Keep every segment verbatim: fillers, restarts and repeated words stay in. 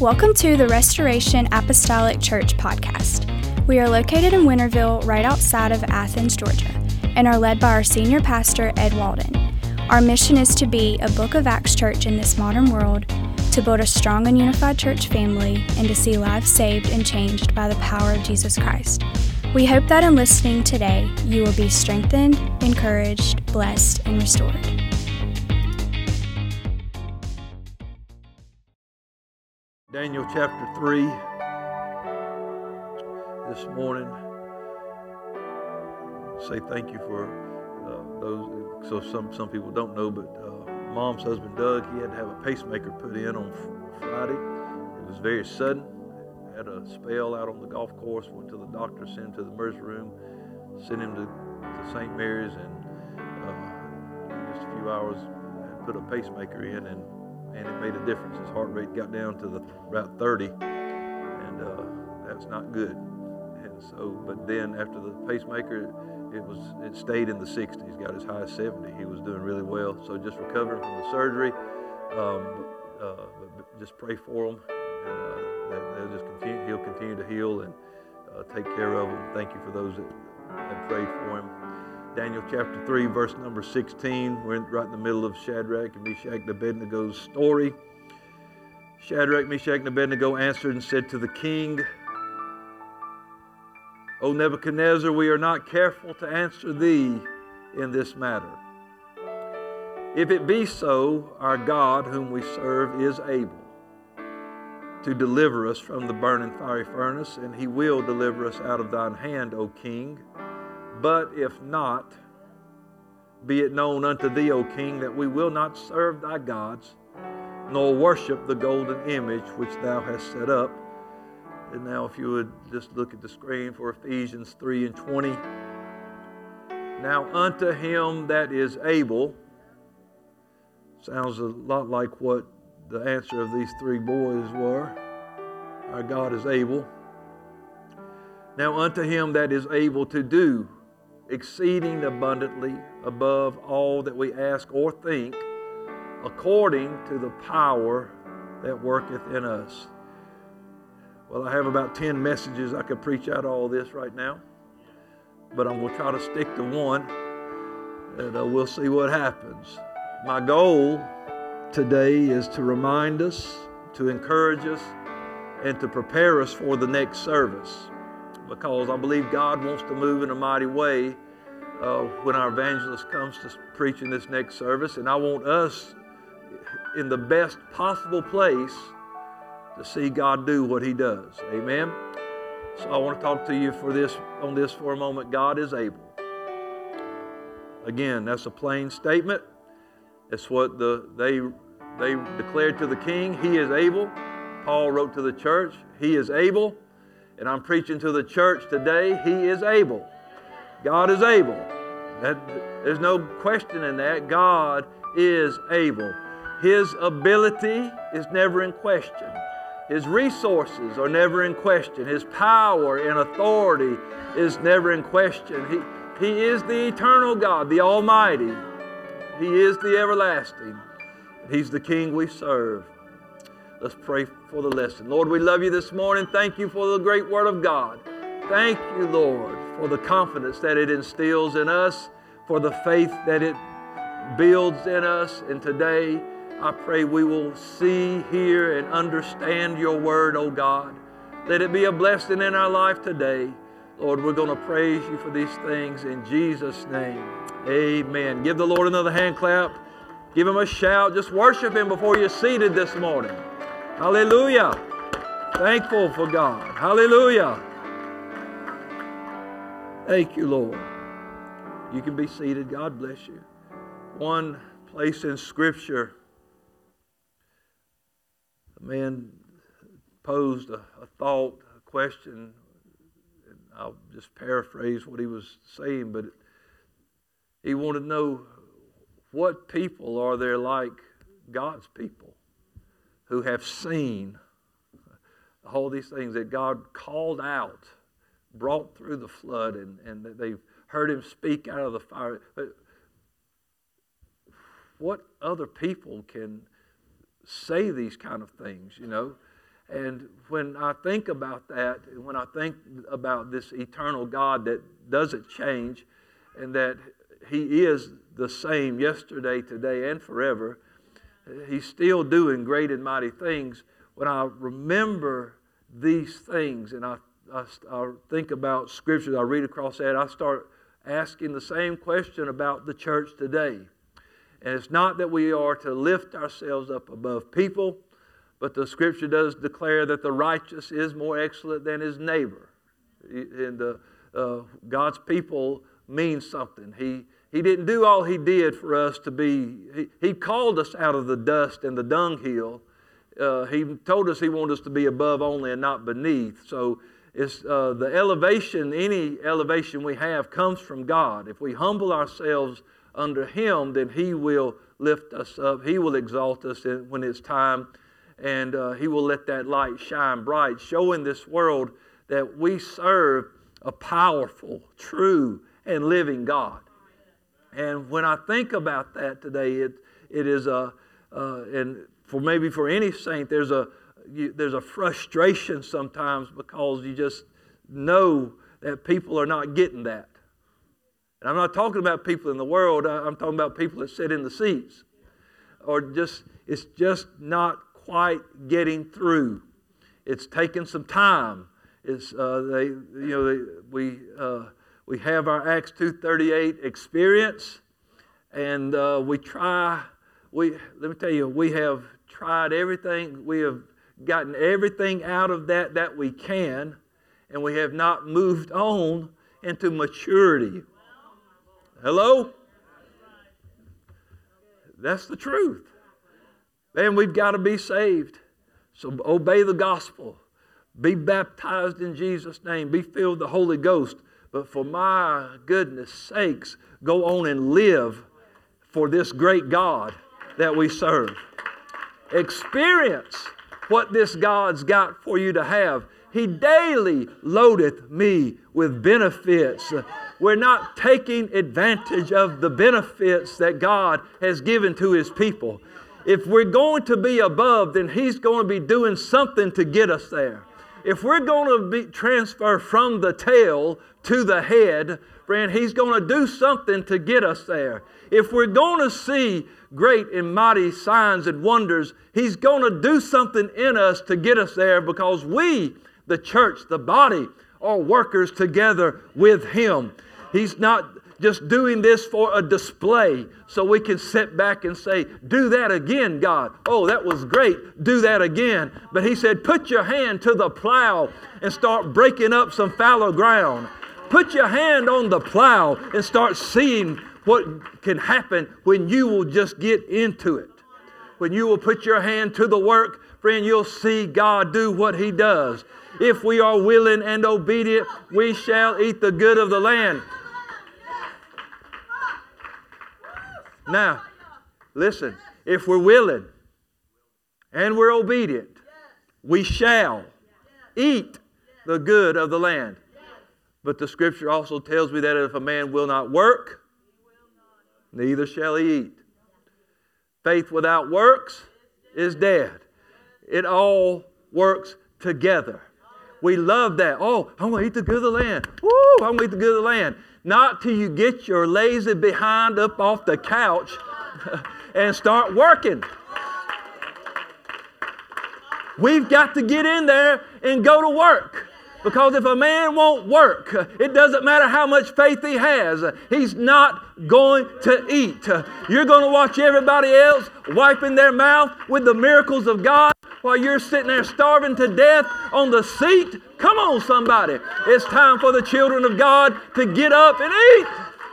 Welcome to the Restoration Apostolic Church podcast. We are located in Winterville, right outside of Athens, Georgia, and are led by our senior pastor, Ed Walden. Our mission is to be a Book of Acts church in this modern world, to build a strong and unified church family, and to see lives saved and changed by the power of Jesus Christ. We hope that in listening today, you will be strengthened, encouraged, blessed, and restored. Daniel chapter three this morning. Say thank you for uh, those. So some some people don't know, but uh, Mom's husband Doug, he had to have a pacemaker put in on Friday. It was very sudden. Had a spell out on the golf course. Went to the doctor, sent him to the emergency room, sent him to, to Saint Mary's, and uh, in just a few hours had put a pacemaker in, and and it made a difference. His heart rate got down to the about thirty, and uh, that's not good. And so, but then after the pacemaker, it was it stayed in the sixties, got as high as seventy. He was doing really well. So just recovering from the surgery, um, uh, but just pray for him, and uh, that they'll just continue. He'll continue to heal and uh, take care of him. Thank you for those that have prayed for him. Daniel chapter three, verse number sixteen. We're in, right in the middle of Shadrach and Meshach and Abednego's story. Shadrach, Meshach, and Abednego answered and said to the king, O Nebuchadnezzar, we are not careful to answer thee in this matter. If it be so, our God, whom we serve, is able to deliver us from the burning fiery furnace, and he will deliver us out of thine hand, O king. But if not, be it known unto thee, O king, that we will not serve thy gods, nor worship the golden image which thou hast set up. And now if you would just look at the screen for Ephesians three and twenty. Now unto him that is able, sounds a lot like what the answer of these three boys were. Our God is able. Now unto him that is able to do exceeding abundantly above all that we ask or think, according to the power that worketh in us. Well, I have about ten messages I could preach out of all this right now, but I'm going to try to stick to one, and uh, we'll see what happens. My goal today is to remind us, to encourage us, and to prepare us for the next service, because I believe God wants to move in a mighty way uh, when our evangelist comes to preach in this next service, and I want us in the best possible place to see God do what he does. Amen? So I want to talk to you for this on this for a moment. God is able. Again, that's a plain statement. It's what the they they declared to the king. He is able. Paul wrote to the church, he is able. And I'm preaching to the church today, he is able. God is able. That, there's no question in that. God is able. His ability is never in question. His resources are never in question. His power and authority is never in question. He, he is the eternal God, the Almighty. He is the everlasting. He's the King we serve. Let's pray for the lesson. Lord, we love you this morning. Thank you for the great Word of God. Thank you, Lord, for the confidence that it instills in us, for the faith that it builds in us. And today, I pray we will see, hear, and understand your Word, oh God. Let it be a blessing in our life today. Lord, we're going to praise you for these things in Jesus' name. Amen. Give the Lord another hand clap. Give him a shout. Just worship him before you're seated this morning. Hallelujah. Thankful for God. Hallelujah. Thank you, Lord. You can be seated. God bless you. One place in Scripture, a man posed a, a thought, a question, and I'll just paraphrase what he was saying, but he wanted to know, what people are there like God's people who have seen all these things that God called out, brought through the flood, and, and that they've heard him speak out of the fire. But what other people can say these kind of things, you know? And when I think about that, when I think about this eternal God that doesn't change, and that He is the same yesterday, today, and forever, He's still doing great and mighty things. When I remember these things and I, I, I think about Scriptures, I read across that, I start asking the same question about the church today. And it's not that we are to lift ourselves up above people, but the Scripture does declare that the righteous is more excellent than his neighbor. And the, uh, God's people means something. He He didn't do all He did for us to be. He, he called us out of the dust and the dunghill. Uh, he told us He wanted us to be above only and not beneath. So it's uh, the elevation, any elevation we have comes from God. If we humble ourselves under Him, then He will lift us up. He will exalt us in, when it's time. And uh, He will let that light shine bright, showing this world that we serve a powerful, true, and living God. And when I think about that today, it it is a uh, and for maybe for any saint, there's a you, there's a frustration sometimes because you just know that people are not getting that. And I'm not talking about people in the world. I'm talking about people that sit in the seats, or just it's just not quite getting through. It's taking some time. It's uh, they you know they, we. Uh, We have our Acts two thirty-eight experience, and uh, we try, we let me tell you, we have tried everything, we have gotten everything out of that that we can, and we have not moved on into maturity. Hello? That's the truth. Man, we've got to be saved. So obey the gospel. Be baptized in Jesus' name. Be filled with the Holy Ghost. But for my goodness sakes, go on and live for this great God that we serve. Experience what this God's got for you to have. He daily loadeth me with benefits. We're not taking advantage of the benefits that God has given to His people. If we're going to be above, then He's going to be doing something to get us there. If we're going to be transfer from the tail to the head, friend, He's going to do something to get us there. If we're going to see great and mighty signs and wonders, He's going to do something in us to get us there, because we, the church, the body, are workers together with Him. He's not just doing this for a display so we can sit back and say, do that again, God. Oh, that was great. Do that again. But He said, put your hand to the plow and start breaking up some fallow ground. Put your hand on the plow and start seeing what can happen when you will just get into it. When you will put your hand to the work, friend, you'll see God do what He does. If we are willing and obedient, we shall eat the good of the land. Now, listen, if we're willing and we're obedient, we shall eat the good of the land. But the Scripture also tells me that if a man will not work, neither shall he eat. Faith without works is dead. It all works together. We love that. Oh, I'm going to eat the good of the land. Woo, I'm going to eat the good of the land. Not till you get your lazy behind up off the couch and start working. We've got to get in there and go to work. Because if a man won't work, it doesn't matter how much faith he has, he's not going to eat. You're going to watch everybody else wiping their mouth with the miracles of God while you're sitting there starving to death on the seat. Come on, somebody. It's time for the children of God to get up and eat.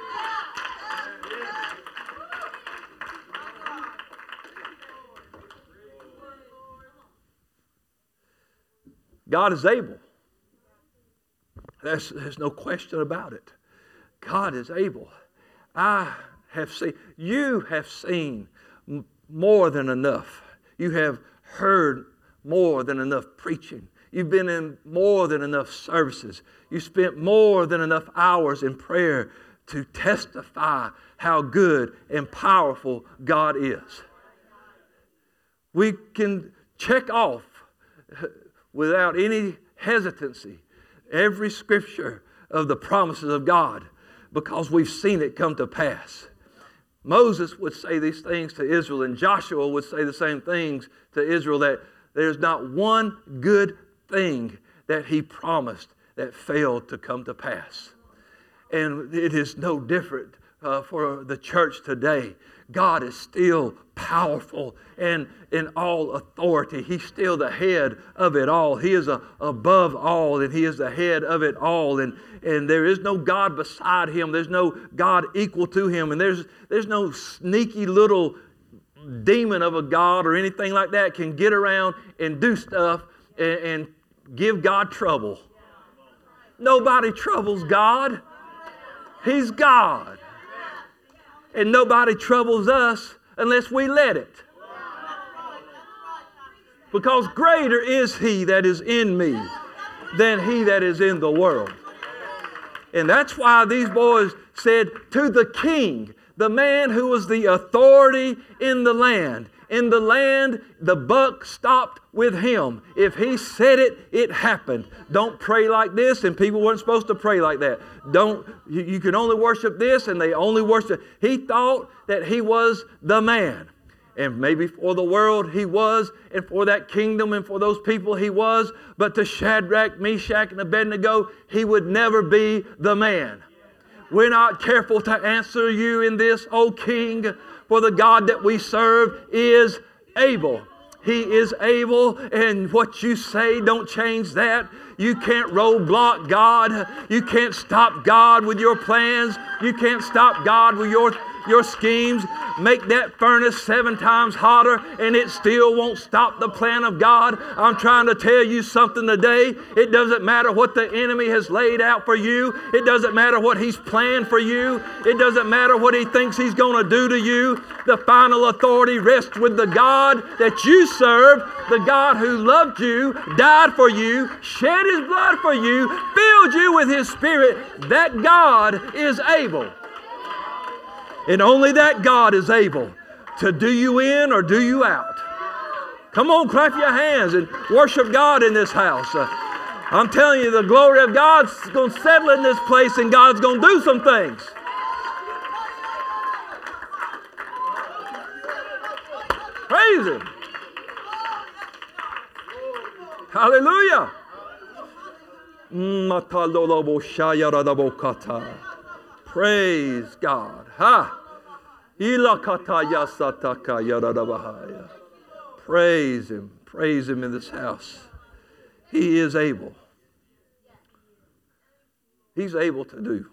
God is able. There's, there's no question about it. God is able. I have seen, you have seen m- more than enough. You have heard more than enough preaching. You've been in more than enough services. You spent more than enough hours in prayer to testify how good and powerful God is. We can check off without any hesitancy every scripture of the promises of God because we've seen it come to pass. Moses would say these things to Israel, and Joshua would say the same things to Israel, that there's not one good thing that he promised that failed to come to pass. And it is no different uh, for the church today. God is still powerful and in all authority. He's still the head of it all. He is a, above all, and He is the head of it all. And, and there is no God beside Him. There's no God equal to Him. And there's, there's no sneaky little demon of a God or anything like that can get around and do stuff and, and give God trouble. Nobody troubles God. He's God. And nobody troubles us unless we let it. Because greater is He that is in me than he that is in the world. And that's why these boys said to the king, the man who was the authority in the land. In the land, the buck stopped with him. If he said it, it happened. Don't pray like this, and people weren't supposed to pray like that. Don't, you, you can only worship this, and they only worship. He thought that he was the man. And maybe for the world he was, and for that kingdom and for those people he was. But to Shadrach, Meshach, and Abednego, he would never be the man. We're not careful to answer you in this, O King, for the God that we serve is able. He is able, and what you say, don't change that. You can't roadblock God. You can't stop God with your plans. You can't stop God with your your schemes. Make that furnace seven times hotter and it still won't stop the plan of God. I'm trying to tell you something today. It doesn't matter what the enemy has laid out for you. It doesn't matter what he's planned for you. It doesn't matter what he thinks he's going to do to you. The final authority rests with the God that you serve, the God who loved you, died for you, shed His blood for you, filled you with His Spirit. That God is able. And only that God is able to do you in or do you out. Come on, clap your hands and worship God in this house. Uh, I'm telling you, the glory of God's going to settle in this place, and God's going to do some things. Praise Him. Hallelujah. Praise God. Ha. Praise Him. Praise Him in this house. He is able. He's able to do.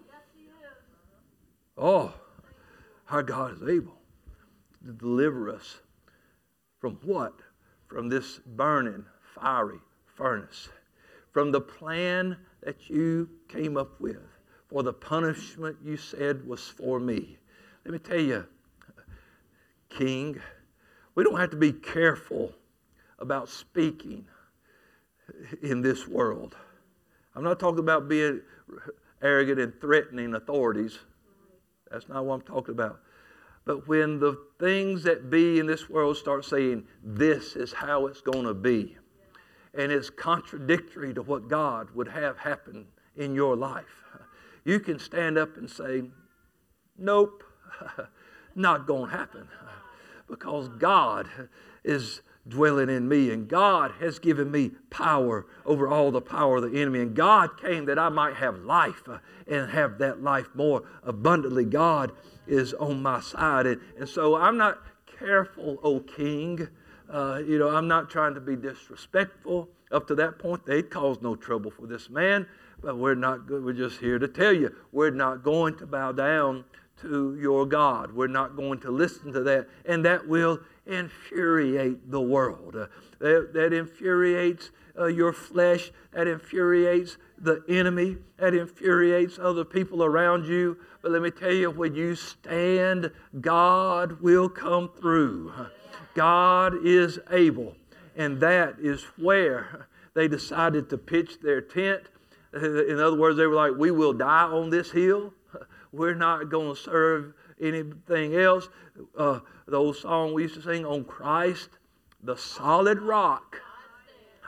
Oh, our God is able to deliver us from what? From this burning, fiery furnace. From the plan that you came up with. For the punishment you said was for me. Let me tell you, King, we don't have to be careful about speaking in this world. I'm not talking about being arrogant and threatening authorities. That's not what I'm talking about. But when the things that be in this world start saying, this is how it's going to be, and it's contradictory to what God would have happen in your life, you can stand up and say, nope, not going to happen. Because God is dwelling in me, and God has given me power over all the power of the enemy. And God came that I might have life and have that life more abundantly. God is on my side. And, and so I'm not careful, O King. Uh, you know, I'm not trying to be disrespectful. Up to that point, they'd caused no trouble for this man. But we're not good. We're just here to tell you, we're not going to bow down to your God. We're not going to listen to that. And that will infuriate the world. Uh, that, that infuriates uh, your flesh. That infuriates the enemy. That infuriates other people around you. But let me tell you, when you stand, God will come through. God is able. And that is where they decided to pitch their tent. In other words, they were like, we will die on this hill. We're not going to serve anything else. Uh, the old song we used to sing, on Christ, the solid rock,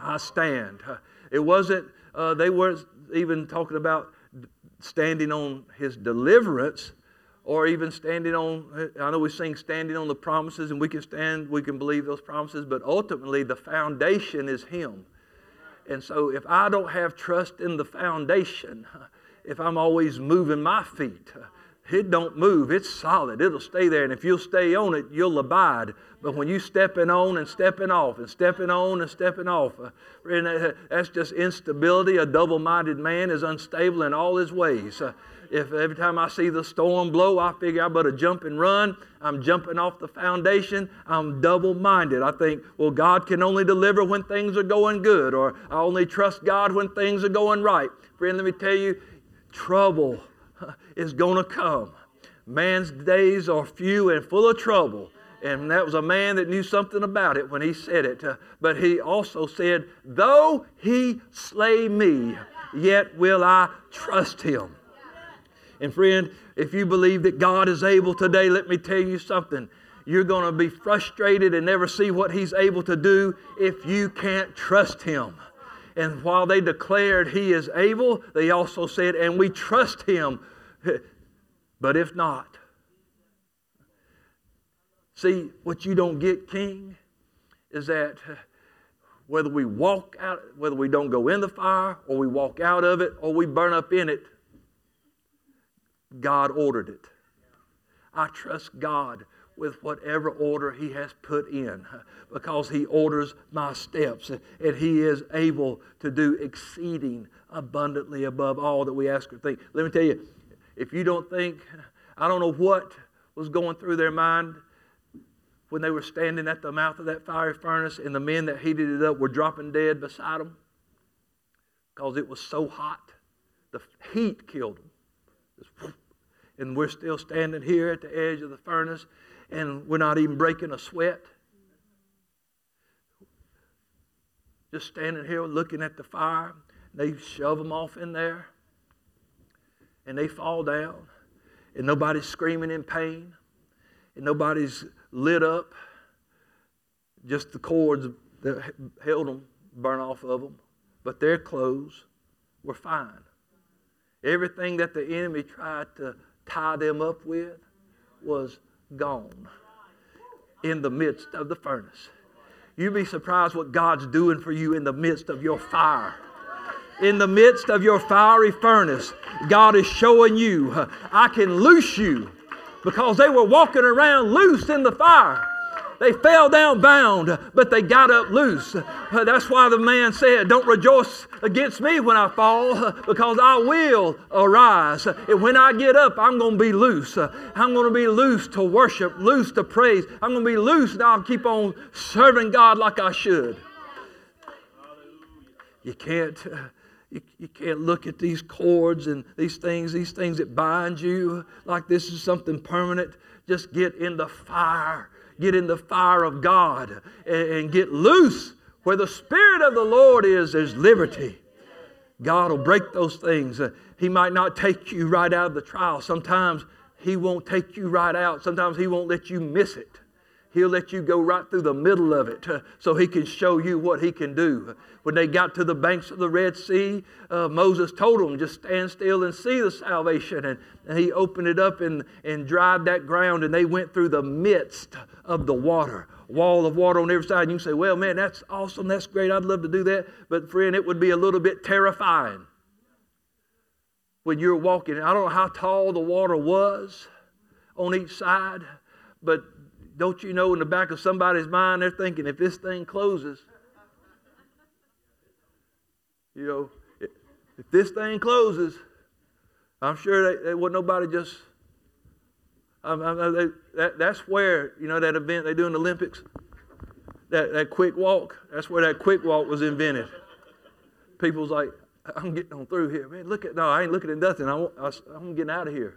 I stand. It wasn't, uh, they weren't even talking about standing on his deliverance or even standing on, I know we sing standing on the promises, and we can stand, we can believe those promises, but ultimately the foundation is him. And so if I don't have trust in the foundation, if I'm always moving my feet, it don't move. It's solid. It'll stay there. And if you'll stay on it, you'll abide. But when you stepping on and stepping off and stepping on and stepping off, uh, that's just instability. A double-minded man is unstable in all his ways. Uh, if every time I see the storm blow, I figure I better jump and run, I'm jumping off the foundation. I'm double-minded. I think, well, God can only deliver when things are going good, or I only trust God when things are going right. Friend, let me tell you, trouble is going to come. Man's days are few and full of trouble. And that was a man that knew something about it when he said it. Uh, but he also said, though he slay me, yet will I trust him. And friend, if you believe that God is able today, let me tell you something. You're going to be frustrated and never see what he's able to do if you can't trust him. And while they declared he is able, they also said, and we trust him. But if not, see, what you don't get, King, is that whether we walk out, whether we don't go in the fire, or we walk out of it, or we burn up in it, God ordered it. I trust God with whatever order he has put in, because he orders my steps, and he is able to do exceeding abundantly above all that we ask or think. Let me tell you, if you don't think, I don't know what was going through their mind when they were standing at the mouth of that fiery furnace and the men that heated it up were dropping dead beside them, because it was so hot. The heat killed them. And we're still standing here at the edge of the furnace, and we're not even breaking a sweat. Just standing here looking at the fire. They shove them off in there, and they fall down, and nobody's screaming in pain, and nobody's lit up. Just the cords that held them burn off of them, but their clothes were fine. Everything that the enemy tried to tie them up with was gone in the midst of the furnace. You'd be surprised what God's doing for you in the midst of your fire. In the midst of your fiery furnace, God is showing you, I can loose you, because they were walking around loose in the fire. They fell down bound, but they got up loose. That's why the man said, don't rejoice against me when I fall, because I will arise. And when I get up, I'm going to be loose. I'm going to be loose to worship, loose to praise. I'm going to be loose, and I'll keep on serving God like I should. You can't... You, you can't look at these cords and these things, these things that bind you like this is something permanent. Just get in the fire. Get in the fire of God and, and get loose. Where the Spirit of the Lord is, there's liberty. God will break those things. Uh, he might not take you right out of the trial. Sometimes he won't take you right out. Sometimes he won't let you miss it. He'll let you go right through the middle of it uh, so he can show you what he can do. When they got to the banks of the Red Sea, uh, Moses told them, just stand still and see the salvation. And, and he opened it up and, and dried that ground, and they went through the midst of the water. Wall of water on every side. And you can say, well, man, that's awesome. That's great. I'd love to do that. But friend, it would be a little bit terrifying when you're walking. I don't know how tall the water was on each side, but don't you know in the back of somebody's mind, they're thinking, if this thing closes, you know, if, if this thing closes, I'm sure that, that wasn't nobody just, um, I, they, that, that's where, you know, that event they do in the Olympics, that, that quick walk, that's where that quick walk was invented. People's like, I'm getting on through here. Man, look at, no, I ain't looking at nothing. I, I, I'm getting out of here.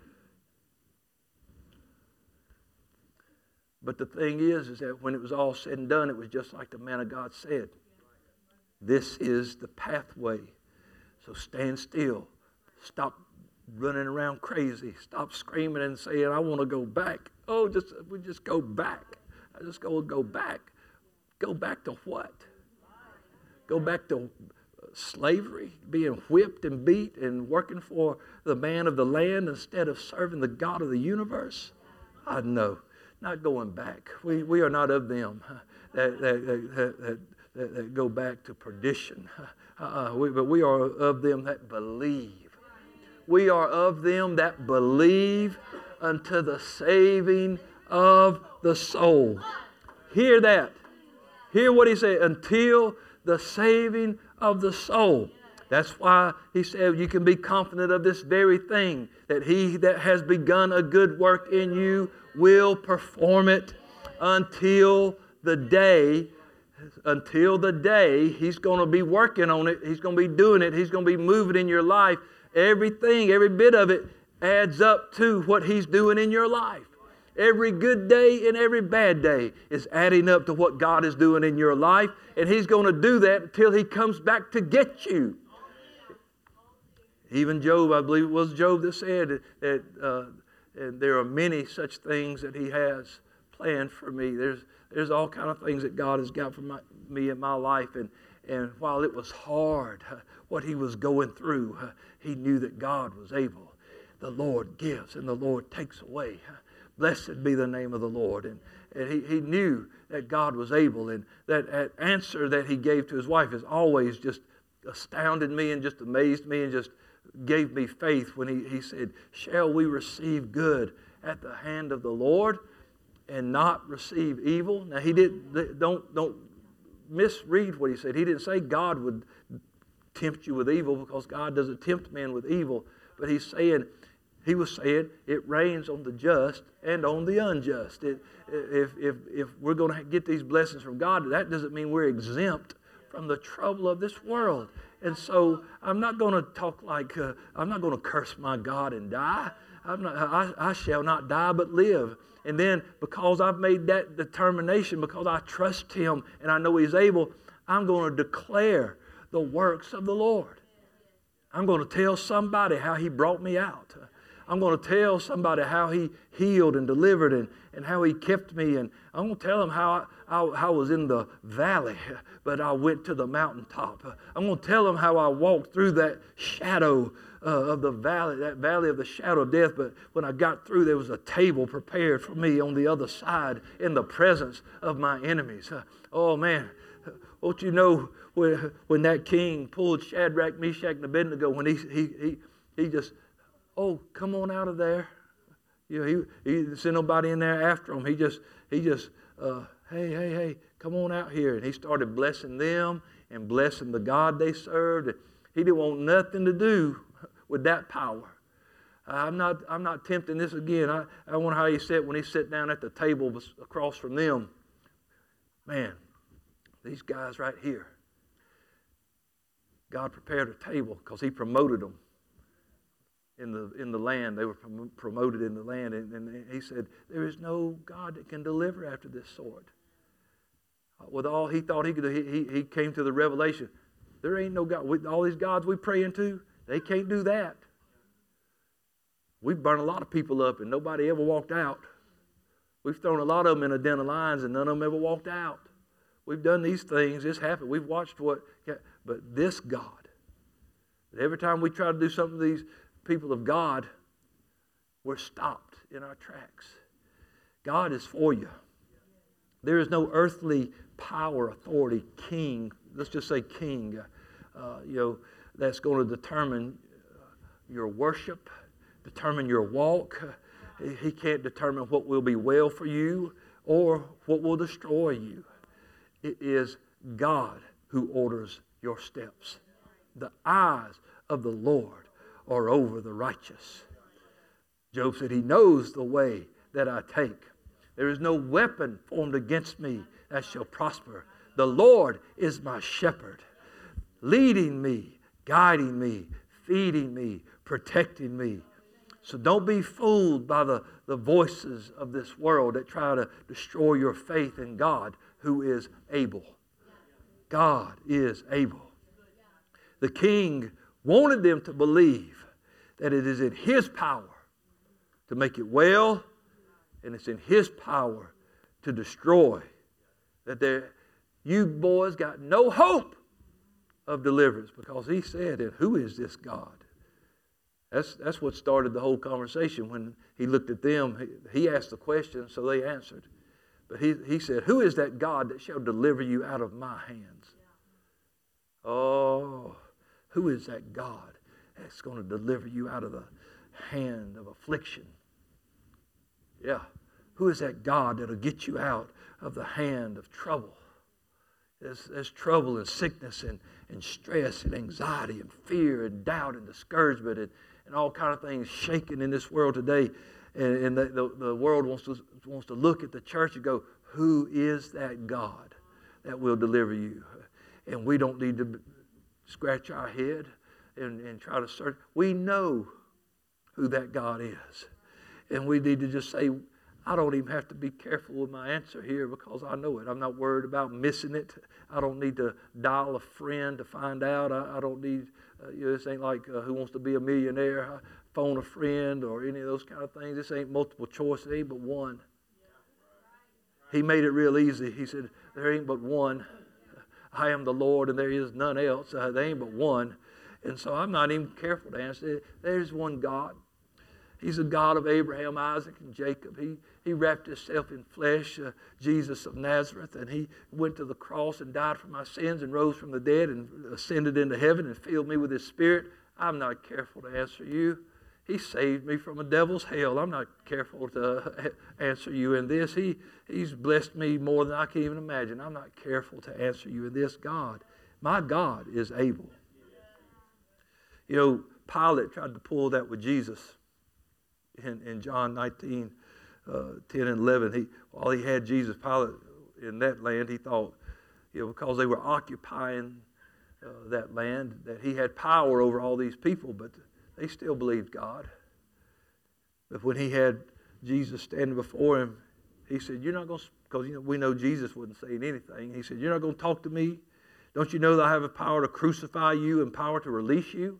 But the thing is, is that when it was all said and done, it was just like the man of God said. This is the pathway. So stand still. Stop running around crazy. Stop screaming and saying, I want to go back. Oh, just we just go back. I just go go back. Go back to what? Go back to slavery, being whipped and beat and working for the man of the land instead of serving the God of the universe? I know. Not going back. We, we are not of them that, that, that, that, that, that go back to perdition. Uh, we, but we are of them that believe. We are of them that believe unto the saving of the soul. Hear that. Hear what he said. Until the saving of the soul. That's why he said you can be confident of this very thing, that he that has begun a good work in you will perform it until the day, until the day he's going to be working on it. He's going to be doing it. He's going to be moving in your life. Everything, every bit of it adds up to what he's doing in your life. Every good day and every bad day is adding up to what God is doing in your life. And he's going to do that until he comes back to get you. Even Job, I believe it was Job that said that uh, and there are many such things that he has planned for me. There's there's all kind of things that God has got for my, me in my life. And, and while it was hard, uh, what he was going through, uh, he knew that God was able. The Lord gives and the Lord takes away. Uh, blessed be the name of the Lord. And, and he, he knew that God was able. And that, that answer that he gave to his wife has always just astounded me and just amazed me and just gave me faith when he, he said, shall we receive good at the hand of the Lord and not receive evil? Now he didn't, don't, don't misread what he said. He didn't say God would tempt you with evil, because God doesn't tempt men with evil. But he's saying, he was saying it rains on the just and on the unjust. It, if, if, if we're going to get these blessings from God, that doesn't mean we're exempt from the trouble of this world. And so I'm not going to talk like, uh, I'm not going to curse my God and die. I'm not, I, I shall not die but live. And then because I've made that determination, because I trust him and I know he's able, I'm going to declare the works of the Lord. I'm going to tell somebody how he brought me out. I'm going to tell somebody how he healed and delivered and, and how he kept me. And I'm going to tell them how I, I, I was in the valley, but I went to the mountaintop. I'm going to tell them how I walked through that shadow uh, of the valley, that valley of the shadow of death. But when I got through, there was a table prepared for me on the other side in the presence of my enemies. Uh, oh, man. Don't you know when, when that king pulled Shadrach, Meshach, and Abednego, when he, he, he, he just... Oh, come on out of there. You know, he, he didn't send nobody in there after him. He just, he just, uh, hey, hey, hey, come on out here. And he started blessing them and blessing the God they served. He didn't want nothing to do with that power. I'm not, I'm not tempting this again. I, I wonder how he sat when he sat down at the table across from them. Man, these guys right here. God prepared a table because he promoted them. In the in the land, they were prom- promoted in the land, and, and he said, "There is no God that can deliver after this sort." Uh, with all he thought he could do, he, he he came to the revelation: there ain't no God. With all these gods we praying to, they can't do that. We've burned a lot of people up, and nobody ever walked out. We've thrown a lot of them in a den of lions, and none of them ever walked out. We've done these things. This happened. We've watched what, but this God. Every time we try to do something to these people of God, we're stopped in our tracks. God is for you. There is no earthly power, authority, king, let's just say king, uh, you know, that's going to determine your worship, determine your walk. He can't determine what will be well for you or what will destroy you. It is God who orders your steps. The eyes of the Lord are over the righteous. Job said, he knows the way that I take. There is no weapon formed against me that shall prosper. The Lord is my shepherd, leading me, guiding me, feeding me, protecting me. So don't be fooled by the, the voices of this world that try to destroy your faith in God, who is able. God is able. The king wanted them to believe that it is in his power to make it well, and it's in his power to destroy. That there, you boys got no hope of deliverance, because he said, and who is this God? That's, that's what started the whole conversation. When he looked at them, he, he asked the question, so they answered. But he, he said, who is that God that shall deliver you out of my hands? Yeah. Oh, who is that God that's going to deliver you out of the hand of affliction? Yeah. Who is that God that'll get you out of the hand of trouble? There's, there's trouble and sickness and, and stress and anxiety and fear and doubt and discouragement and, and all kind of things shaking in this world today. And, and the, the, the world wants to, wants to look at the church and go, who is that God that will deliver you? And we don't need to scratch our head and, and try to search. We know who that God is. And we need to just say, I don't even have to be careful with my answer here because I know it. I'm not worried about missing it. I don't need to dial a friend to find out. I, I don't need, uh, you know, this ain't like uh, Who Wants to Be a Millionaire. I phone a friend or any of those kind of things. This ain't multiple choice. It ain't but one. He made it real easy. He said, there ain't but one. I am the Lord and there is none else. Uh, there ain't but one. And so I'm not even careful to answer. There's one God. He's the God of Abraham, Isaac, and Jacob. He, he wrapped himself in flesh, uh, Jesus of Nazareth, and he went to the cross and died for my sins and rose from the dead and ascended into heaven and filled me with his Spirit. I'm not careful to answer you. He saved me from a devil's hell. I'm not careful to answer you in this. He, he's blessed me more than I can even imagine. I'm not careful to answer you in this. God, my God is able. You know, Pilate tried to pull that with Jesus. In, in John nineteen, uh, ten and eleven, he, while he had Jesus, Pilate in that land, he thought, you know, because they were occupying uh, that land, that he had power over all these people, but they still believed God. But when he had Jesus standing before him, he said, you're not going to, because you know, we know Jesus wasn't saying anything. He said, you're not going to talk to me? Don't you know that I have the power to crucify you and power to release you?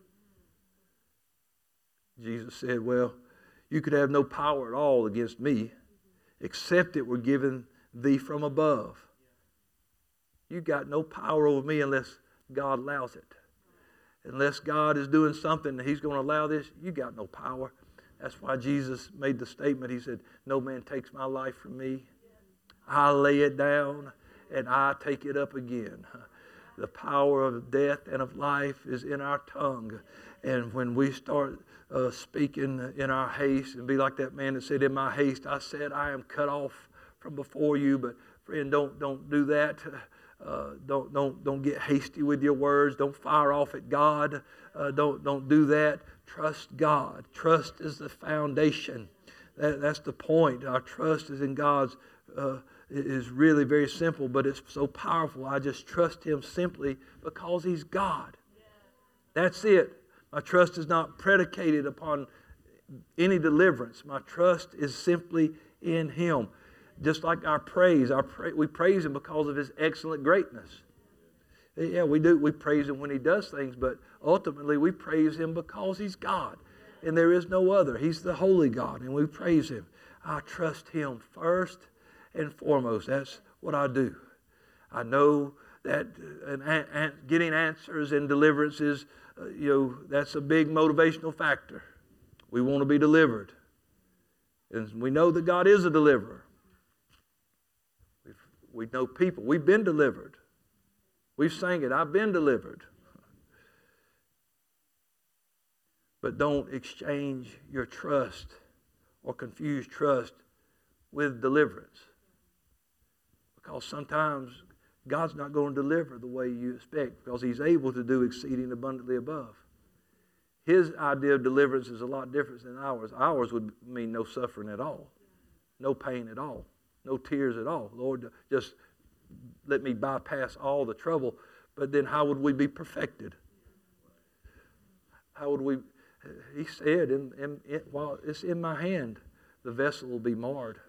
Jesus said, well, you could have no power at all against me, except it were given thee from above. You got no power over me unless God allows it. Unless God is doing something and he's going to allow this, you got no power. That's why Jesus made the statement. He said, no man takes my life from me. I lay it down and I take it up again. The power of death and of life is in our tongue. And when we start uh, speaking in our haste and be like that man that said, in my haste, I said, I am cut off from before you. But friend, don't don't do that. Uh, don't don't don't get hasty with your words. Don't fire off at God. Uh, don't don't do that. Trust God. Trust is the foundation. That, that's the point. Our trust is in God's. Uh, it is really very simple, but it's so powerful. I just trust Him simply because He's God. That's it. My trust is not predicated upon any deliverance. My trust is simply in Him. Just like our praise, our pra- we praise Him because of His excellent greatness. Yeah, we do. We praise Him when He does things, but ultimately we praise Him because He's God, and there is no other. He's the holy God, and we praise Him. I trust Him first and foremost. That's what I do. I know that an, an, getting answers and deliverances, uh, you know, that's a big motivational factor. We want to be delivered, and we know that God is a deliverer. We've, we know people. We've been delivered. We've sang it. I've been delivered. But don't exchange your trust or confuse trust with deliverance. Because sometimes God's not going to deliver the way you expect because He's able to do exceeding abundantly above. His idea of deliverance is a lot different than ours. Ours would mean no suffering at all, no pain at all, no tears at all. Lord, just let me bypass all the trouble. But then how would we be perfected? How would we? He said, in, in, in, while it's in my hand, the vessel will be marred.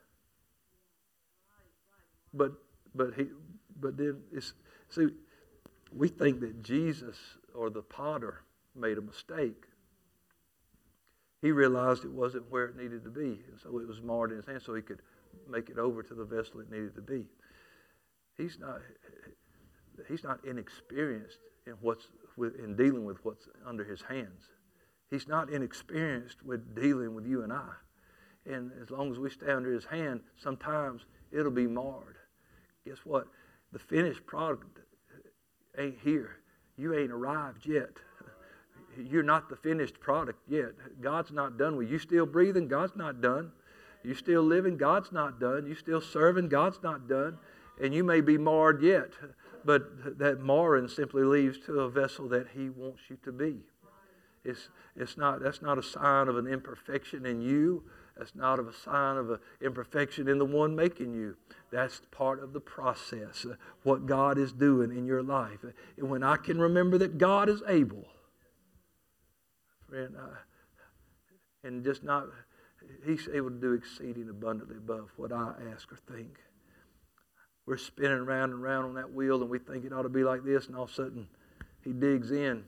But but he but then it's see, we think that Jesus or the potter made a mistake. He realized it wasn't where it needed to be, and so it was marred in his hand, so he could make it over to the vessel it needed to be. He's not. he's not inexperienced in what's in dealing with what's under his hands. He's not inexperienced with dealing with you and I. And as long as we stay under his hand, sometimes it'll be marred. Guess what? The finished product ain't here. You ain't arrived yet. You're not the finished product yet. God's not done with you. You still breathing? God's not done. You still living? God's not done. You still serving? God's not done. And you may be marred yet, but that marring simply leads to a vessel that he wants you to be. It's, it's not, that's not a sign of an imperfection in you. That's not a sign of an imperfection in the one making you. That's part of the process, uh, what God is doing in your life. And when I can remember that God is able, friend, I, and just not, he's able to do exceeding abundantly above what I ask or think. We're spinning around and around on that wheel and we think it ought to be like this, and all of a sudden he digs in.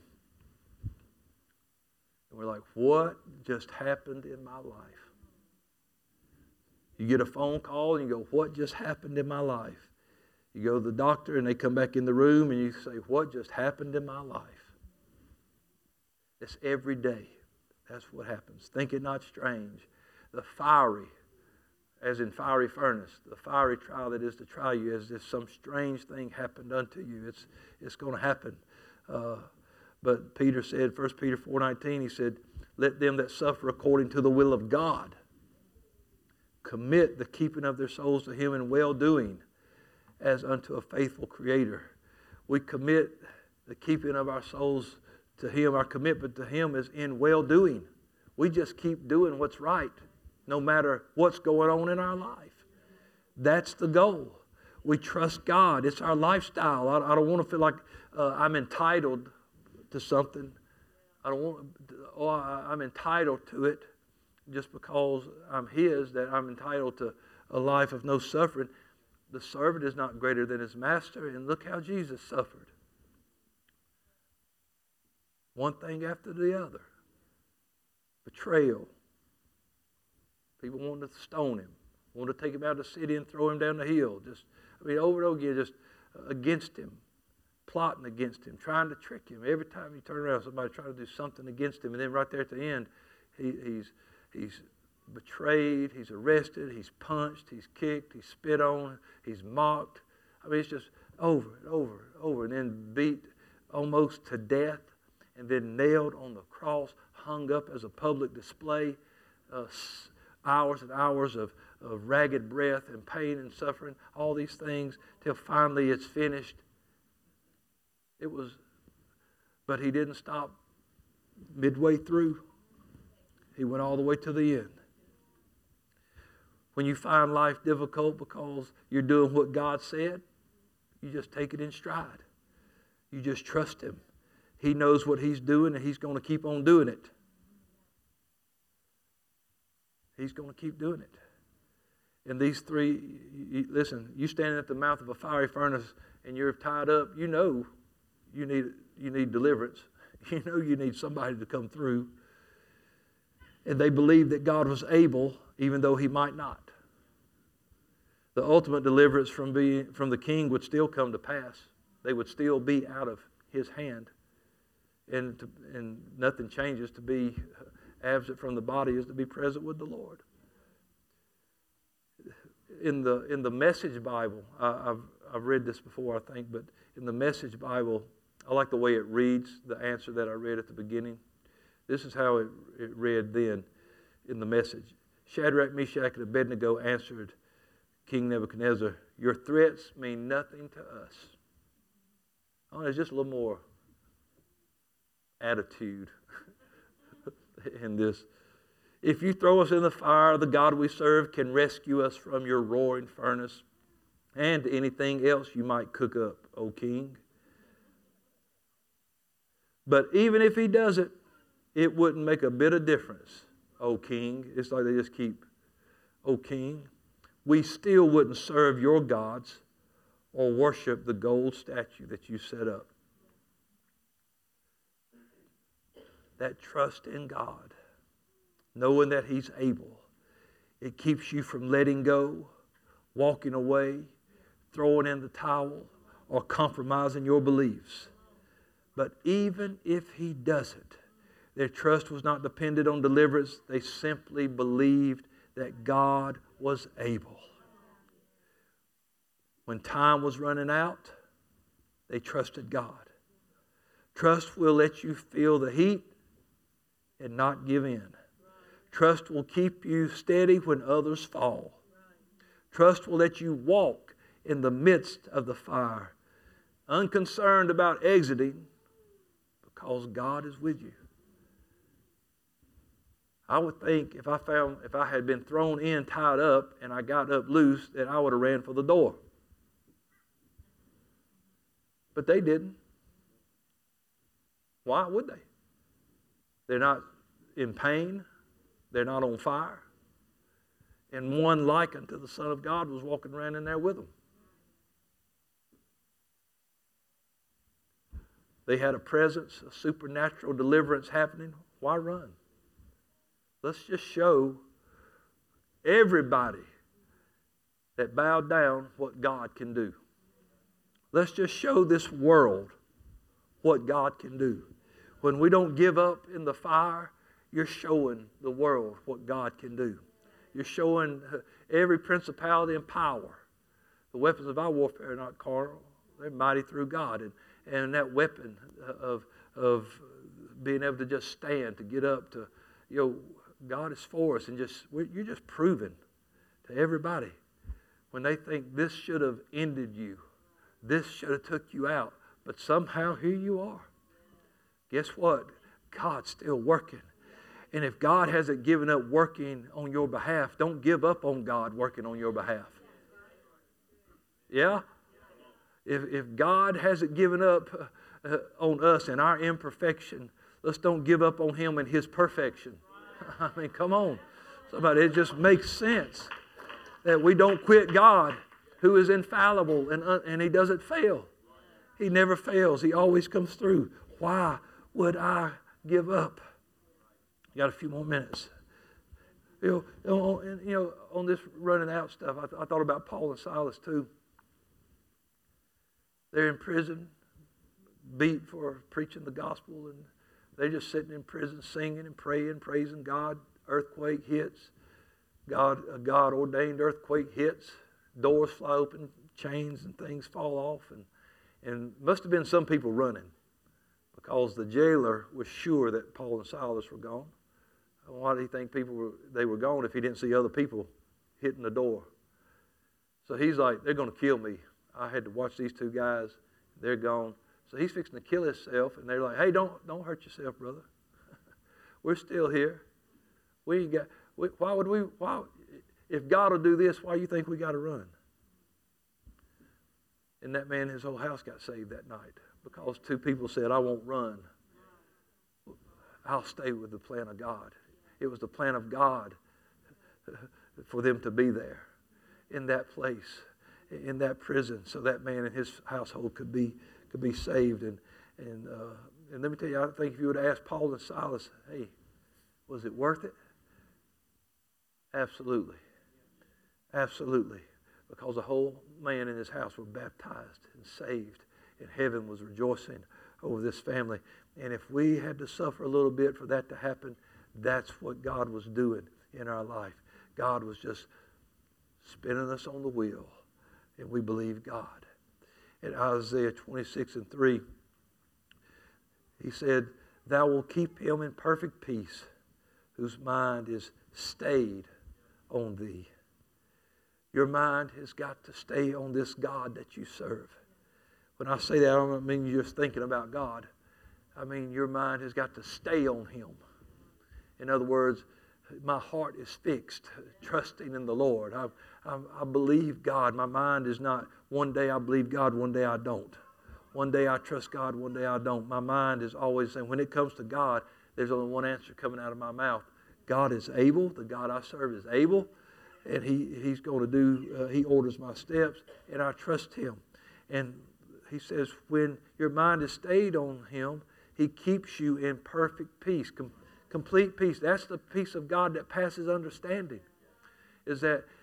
And we're like, what just happened in my life? You get a phone call and you go, what just happened in my life? You go to the doctor and they come back in the room and you say, what just happened in my life? It's every day. That's what happens. Think it not strange. The fiery, as in fiery furnace, the fiery trial that is to try you, as if some strange thing happened unto you. It's, it's going to happen. Uh, but Peter said, First Peter four nineteen, he said, let them that suffer according to the will of God commit the keeping of their souls to him in well-doing as unto a faithful Creator. We commit the keeping of our souls to him. Our commitment to him is in well-doing. We just keep doing what's right no matter what's going on in our life. That's the goal. We trust God. It's our lifestyle. I, I don't want to feel like uh, I'm entitled to something. I don't want, oh, I'm entitled to it just because I'm his, that I'm entitled to a life of no suffering. The servant is not greater than his master, and look how Jesus suffered. One thing after the other. Betrayal. People wanted to stone him, wanted to take him out of the city and throw him down the hill. Just, I mean, over and over again, just against him, plotting against him, trying to trick him. Every time you turn around, somebody trying to do something against him, and then right there at the end, he, he's he's betrayed, he's arrested, he's punched, he's kicked, he's spit on, he's mocked. I mean, it's just over and over and over, and then beat almost to death, and then nailed on the cross, hung up as a public display. Uh, hours and hours of, of ragged breath and pain and suffering, all these things, till finally it's finished. It was, but he didn't stop midway through. He went all the way to the end. When you find life difficult because you're doing what God said, you just take it in stride. You just trust him. He knows what he's doing, and he's going to keep on doing it. He's going to keep doing it. And these three, you, listen, you standing at the mouth of a fiery furnace and you're tied up, you know you need, you need deliverance. You know you need somebody to come through. And they believed that God was able, even though he might not. The ultimate deliverance from, being, from the king would still come to pass. They would still be out of his hand. And, to, and nothing changes. To be absent from the body is to be present with the Lord. In the in the Message Bible, I, I've I've read this before, I think, but in the Message Bible, I like the way it reads, the answer that I read at the beginning. This is how it, it read then in the Message. Shadrach, Meshach, and Abednego answered King Nebuchadnezzar, your threats mean nothing to us. Oh, there's just a little more attitude in this. If you throw us in the fire, the God we serve can rescue us from your roaring furnace and anything else you might cook up, O king. But even if he doesn't, it wouldn't make a bit of difference, O king. It's like they just keep, O king. We still wouldn't serve your gods or worship the gold statue that you set up. That trust in God, knowing that he's able, it keeps you from letting go, walking away, throwing in the towel, or compromising your beliefs. But even if he doesn't, their trust was not dependent on deliverance. They simply believed that God was able. When time was running out, they trusted God. Trust will let you feel the heat and not give in. Trust will keep you steady when others fall. Trust will let you walk in the midst of the fire, unconcerned about exiting because God is with you. I would think if I found if I had been thrown in, tied up, and I got up loose, that I would have ran for the door. But they didn't. Why would they? They're not in pain. They're not on fire. And one like unto the Son of God was walking around in there with them. They had a presence, a supernatural deliverance happening. Why run? Let's just show everybody that bowed down what God can do. Let's just show this world what God can do. When we don't give up in the fire, you're showing the world what God can do. You're showing every principality and power. The weapons of our warfare are not carnal. They're mighty through God. And, and that weapon of, of being able to just stand, to get up, to, you know, God is for us. And just you're just proving to everybody when they think this should have ended you, this should have took you out, but somehow here you are. Guess what? God's still working. And if God hasn't given up working on your behalf, don't give up on God working on your behalf. Yeah? If, if God hasn't given up uh, on us and our imperfection, let's don't give up on Him and His perfection. I mean, come on. Somebody, it just makes sense that we don't quit God, who is infallible and, uh, and He doesn't fail. He never fails. He always comes through. Why would I give up? You got a few more minutes. You know, on, you know, on this running out stuff, I, th- I thought about Paul and Silas too. They're in prison, beat for preaching the gospel, and they're just sitting in prison singing and praying, praising God. Earthquake hits. God, a God-ordained earthquake hits. Doors fly open, chains and things fall off. And, and must have been some people running because the jailer was sure that Paul and Silas were gone. Why do you think people were, they were gone if he didn't see other people hitting the door? So he's like, they're going to kill me. I had to watch these two guys. They're gone. So he's fixing to kill himself, and they're like, hey, don't don't hurt yourself, brother. We're still here. We ain't got. We, why would we? Why, if God will do this, why do you think we got to run? And that man, his whole house got saved that night because two people said, I won't run. I'll stay with the plan of God. It was the plan of God for them to be there in that place, in that prison, so that man and his household could be could be saved. And and uh, and let me tell you, I think if you would ask Paul and Silas, hey, was it worth it? Absolutely. Absolutely. Because the whole man in his house were baptized and saved, and heaven was rejoicing over this family. And if we had to suffer a little bit for that to happen, that's what God was doing in our life. God was just spinning us on the wheel, and we believe God. In Isaiah twenty-six and three, he said, thou wilt keep him in perfect peace, whose mind is stayed on thee. Your mind has got to stay on this God that you serve. When I say that, I don't mean you're just thinking about God. I mean your mind has got to stay on Him. In other words, my heart is fixed, trusting in the Lord. I, I, I believe God. My mind is not, one day I believe God, one day I don't. One day I trust God, one day I don't. My mind is always saying, when it comes to God, there's only one answer coming out of my mouth. God is able. The God I serve is able. And he, He's going to do, uh, He orders my steps, and I trust Him. And He says, when your mind is stayed on Him, He keeps you in perfect peace, com- complete peace. That's the peace of God that passes understanding. Is that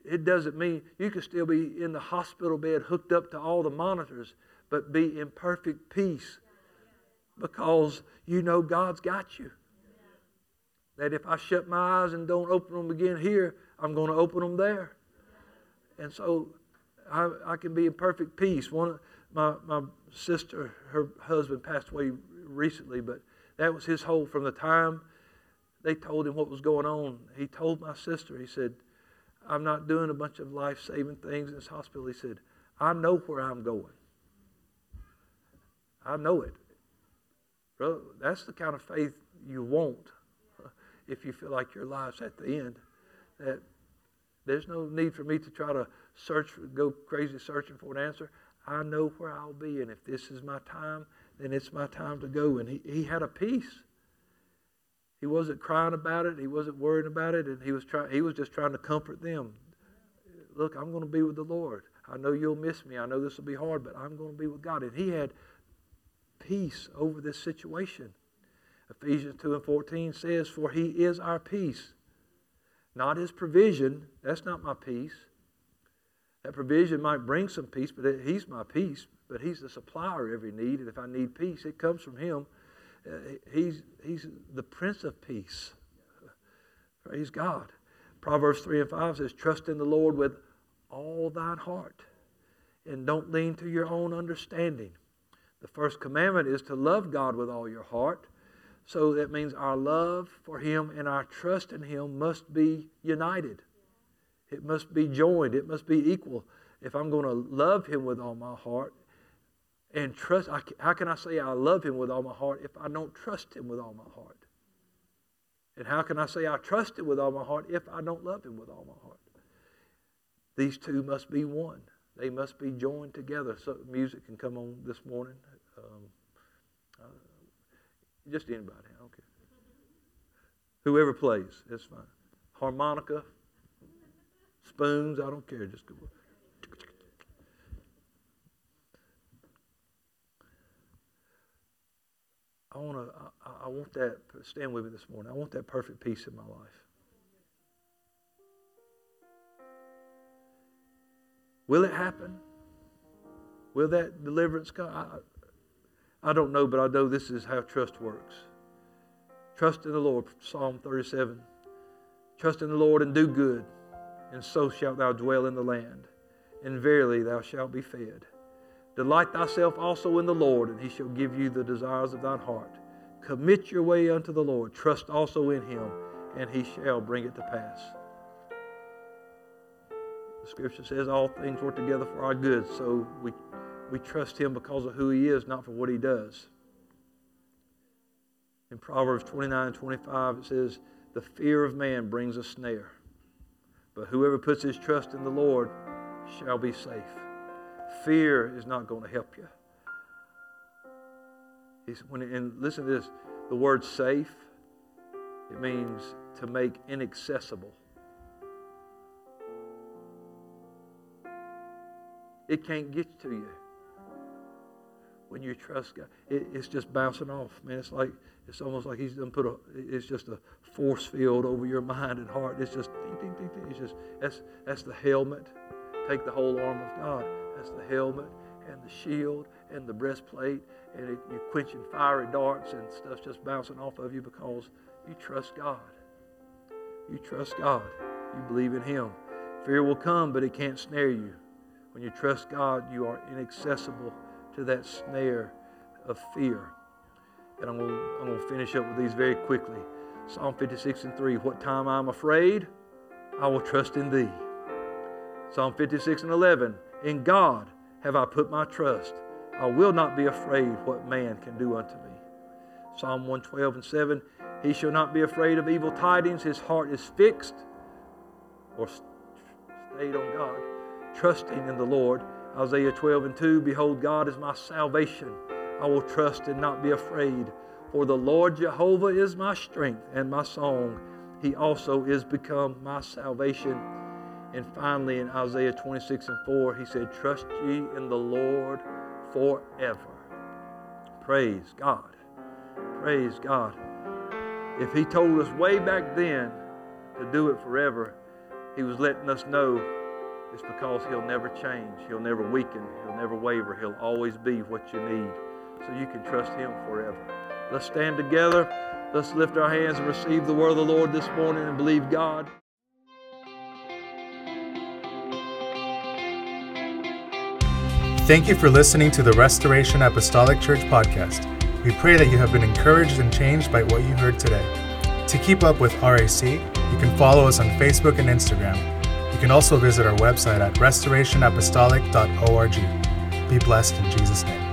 it doesn't mean you can still be in the hospital bed hooked up to all the monitors, but be in perfect peace because you know God's got you. That if I shut my eyes and don't open them again here, I'm going to open them there. And so I, I can be in perfect peace. One, my, my sister, her husband passed away recently, but that was his whole, from the time they told him what was going on, he told my sister, he said, I'm not doing a bunch of life-saving things in this hospital. He said, I know where I'm going. I know it. Bro, that's the kind of faith you want if you feel like your life's at the end. That there's no need for me to try to search, go crazy searching for an answer. I know where I'll be, and if this is my time, then it's my time to go. And he, he had a peace. He wasn't crying about it. He wasn't worrying about it. And he was trying. He was just trying to comfort them. Look, I'm going to be with the Lord. I know you'll miss me. I know this will be hard, but I'm going to be with God. And he had peace over this situation. Ephesians two and fourteen says, for he is our peace. Not his provision. That's not my peace. That provision might bring some peace, but he's my peace. But he's the supplier of every need. And if I need peace, it comes from him. Uh, he's, he's the Prince of Peace. Praise God. Proverbs three and five says, trust in the Lord with all thine heart, and don't lean to your own understanding. The first commandment is to love God with all your heart. So that means our love for him and our trust in him must be united. It must be joined. It must be equal. If I'm going to love him with all my heart and trust, I, how can I say I love him with all my heart if I don't trust him with all my heart? And how can I say I trust him with all my heart if I don't love him with all my heart? These two must be one. They must be joined together. So music can come on this morning. Um, uh, just anybody, I don't care. Whoever plays, it's fine. Harmonica, spoons, I don't care. Just go. I want to. I, I want that. Stand with me this morning. I want that perfect peace in my life. Will it happen? Will that deliverance come? I, I don't know, but I know this is how trust works. Trust in the Lord. Psalm thirty-seven. Trust in the Lord and do good, and so shalt thou dwell in the land, and verily thou shalt be fed. Delight thyself also in the Lord, and he shall give you the desires of thine heart. Commit your way unto the Lord. Trust also in him, and he shall bring it to pass. The scripture says all things work together for our good, so we, we trust him because of who he is, not for what he does. In Proverbs twenty-nine and twenty-five, it says, the fear of man brings a snare, but whoever puts his trust in the Lord shall be safe. Fear is not going to help you. He's, when, and listen to this, the word safe, it means to make inaccessible. It can't get to you when you trust God. It, it's just bouncing off, man. It's like it's almost like he's done put a. It's just a force field over your mind and heart. It's just ding, ding, ding, ding. It's just that's that's the helmet. Take the whole armor of God. That's the helmet and the shield and the breastplate, and it, you're quenching fiery darts and stuff's just bouncing off of you because you trust God. You trust God. You believe in him. Fear will come, but it can't snare you. When you trust God, you are inaccessible to that snare of fear. And I'm going, I'm going to finish up with these very quickly. Psalm fifty-six and three, what time I am afraid, I will trust in thee. Psalm fifty-six and eleven, in God have I put my trust. I will not be afraid what man can do unto me. Psalm one twelve and seven, he shall not be afraid of evil tidings. His heart is fixed or stayed on God, trusting in the Lord. Isaiah twelve and two, behold, God is my salvation. I will trust and not be afraid. For the Lord Jehovah is my strength and my song. He also is become my salvation. And finally in Isaiah twenty-six and four, he said, trust ye in the Lord forever. Praise God. Praise God. If he told us way back then to do it forever, He was letting us know it's because He'll never change. He'll never weaken. He'll never waver. He'll always be what you need, so you can trust Him forever. Let's stand together. Let's lift our hands and receive the word of the Lord this morning and believe God. Thank you for listening to the Restoration Apostolic Church podcast. We pray that you have been encouraged and changed by what you heard today. To keep up with R A C, you can follow us on Facebook and Instagram. You can also visit our website at restoration apostolic dot org. Be blessed in Jesus' name.